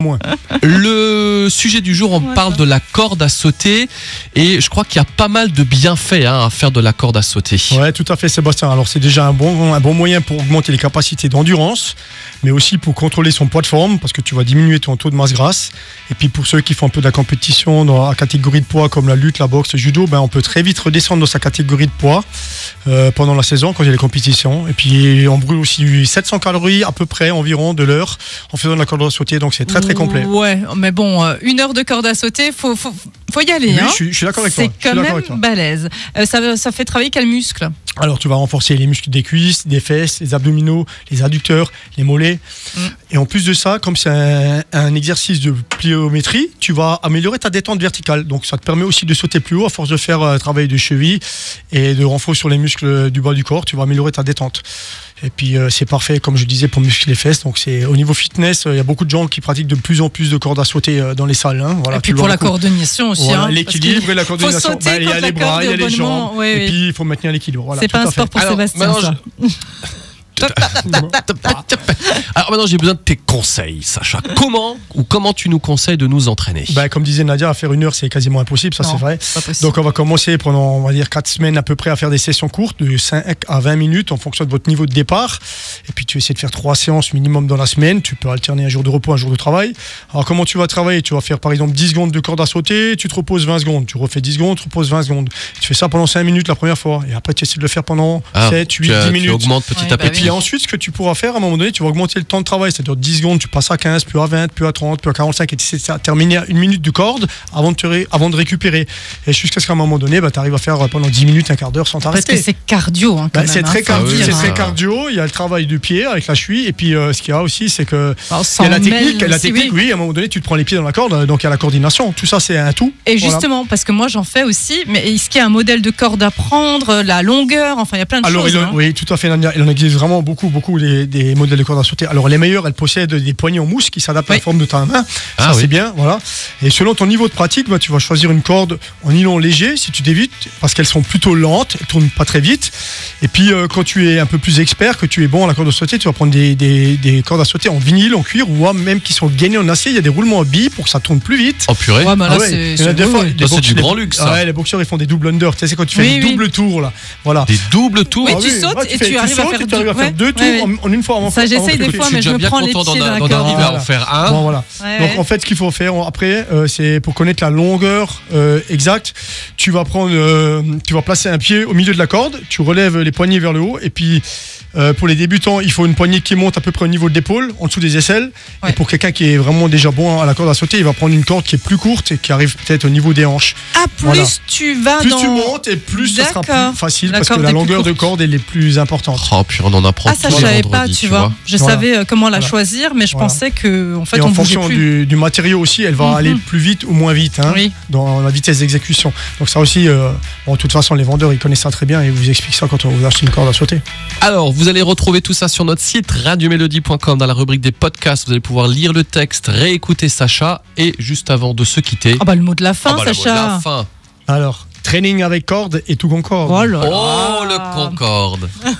Moins. Le sujet du jour, on parle de la corde à sauter et je crois qu'il y a pas mal de bienfaits à faire de la corde à sauter. Ouais, tout à fait, Sébastien. Alors, c'est déjà un bon moyen pour augmenter les capacités d'endurance, mais aussi pour contrôler son poids de forme, parce que tu vas diminuer ton taux de masse grasse. Et puis, pour ceux qui font un peu de la compétition dans la catégorie de poids, comme la lutte, la boxe, le judo, on peut très vite redescendre dans sa catégorie de poids pendant la saison, quand il y a les compétitions. Et puis, on brûle aussi 700 calories à peu près, environ, de l'heure, en faisant de la corde à sauter. Donc, c'est très complet. Ouais, mais bon, 1 heure de corde à sauter, faut y aller. Oui, hein. je suis d'accord avec toi. C'est quand même balèze. Ça fait travailler quel muscle? Alors, tu vas renforcer les muscles des cuisses, des fesses, les abdominaux, les adducteurs, les mollets. Et en plus de ça, comme c'est un exercice de pliométrie, tu vas améliorer ta détente verticale. Donc, ça te permet aussi de sauter plus haut à force de faire un travail de cheville et de renfort sur les muscles du bas du corps. Tu vas améliorer ta détente. Et puis, c'est parfait, comme je disais, pour muscler les fesses. Donc, c'est au niveau fitness, il y a beaucoup de gens qui pratiquent de plus en plus de cordes à sauter dans les salles. Hein. Voilà, et puis pour la coordination aussi. Voilà, hein, l'équilibre et la coordination. Il y a les bras, il y a les jambes. Et puis, il faut maintenir l'équilibre. Voilà, c'est pas un sport pour Sébastien, ça. Alors maintenant j'ai besoin de tes conseils, Sacha. Comment tu nous conseilles de nous entraîner? Comme disait Nadia, à faire 1 heure c'est quasiment impossible, ça. Non, c'est vrai. Donc on va commencer pendant, on va dire, 4 semaines à peu près à faire des sessions courtes de 5 à 20 minutes en fonction de votre niveau de départ. Et puis tu essaies de faire 3 séances minimum dans la semaine. Tu peux alterner un jour de repos, un jour de travail. Alors comment tu vas travailler? Tu vas faire par exemple 10 secondes de corde à sauter, tu te reposes 20 secondes, tu refais 10 secondes, tu te reposes 20 secondes. Tu fais ça pendant 5 minutes la première fois et après tu essaies de le faire pendant 7, 8, 10 minutes. Tu augmentes petit à petit. Et ensuite, ce que tu pourras faire, à un moment donné, tu vas augmenter le temps de travail. C'est-à-dire 10 secondes, tu passes à 15, puis à 20, puis à 30, puis à 45, et tu essaies de terminer à 1 minute de corde avant de récupérer. Et jusqu'à ce qu'à un moment donné, tu arrives à faire pendant 10 minutes, un quart d'heure sans t'arrêter. Parce que c'est cardio. Hein, c'est très cardio. C'est très cardio. Il y a le travail du pied avec la cheville. Et puis, ce qu'il y a aussi, c'est que il y a la technique. Oui, à un moment donné, tu te prends les pieds dans la corde. Donc, il y a la coordination. Tout ça, c'est un tout. Et justement, parce que moi, j'en fais aussi. Mais est-ce qu'il y a un modèle de corde à prendre, la longueur? Enfin, il y a plein de choses. Oui, tout à fait. Il en existe vraiment beaucoup des modèles de corde à sauter. Alors les meilleures, elles possèdent des poignées en mousse qui s'adaptent à la forme de ta main. C'est bien, voilà. Et selon ton niveau de pratique, tu vas choisir une corde en nylon léger si tu débutes, parce qu'elles sont plutôt lentes, elles tournent pas très vite. Et puis quand tu es un peu plus expert, que tu es bon à la corde à sauter, tu vas prendre des cordes à sauter en vinyle, en cuir, ou même qui sont gainées en acier. Il y a des roulements à billes pour que ça tourne plus vite. Oh purée. C'est du grand luxe. Les boxeurs ils font des double under. Tu sais, c'est quand tu fais des doubles tours là. Voilà. Des doubles tours. Oui, tu sautes et tu arrives à faire 2 tours en une fois. Ça, j'essaye des fois, mais je me prends les pieds dans la corde. D'arriver à en faire un. Bon, voilà. Donc en fait, ce qu'il faut faire après, c'est pour connaître la longueur exacte. Tu vas placer un pied au milieu de la corde. Tu relèves les poignets vers le haut. Et puis pour les débutants, il faut une poignée qui monte à peu près au niveau de l'épaule, en dessous des aisselles. Et pour quelqu'un qui est vraiment déjà bon à la corde à sauter, il va prendre une corde qui est plus courte et qui arrive peut-être au niveau des hanches. Tu vas plus tu montes et plus ça sera plus facile, parce que la longueur de corde elle est plus importante. Oh, puis on en apprend. Ça je savais pas, tu vois. Je savais comment la choisir, mais je pensais que en fait et on en fonction du matériau aussi, elle va aller plus vite ou moins vite dans la vitesse d'exécution. Donc ça aussi, de toute façon les vendeurs ils connaissent ça très bien et ils vous expliquent ça quand on vous achète une corde à sauter. Alors vous allez retrouver tout ça sur notre site radiomélodie.com dans la rubrique des podcasts. Vous allez pouvoir lire le texte, réécouter Sacha et juste avant de se quitter. Le mot de la fin, Sacha. Alors, training avec corde et tout concorde. Oh le concorde.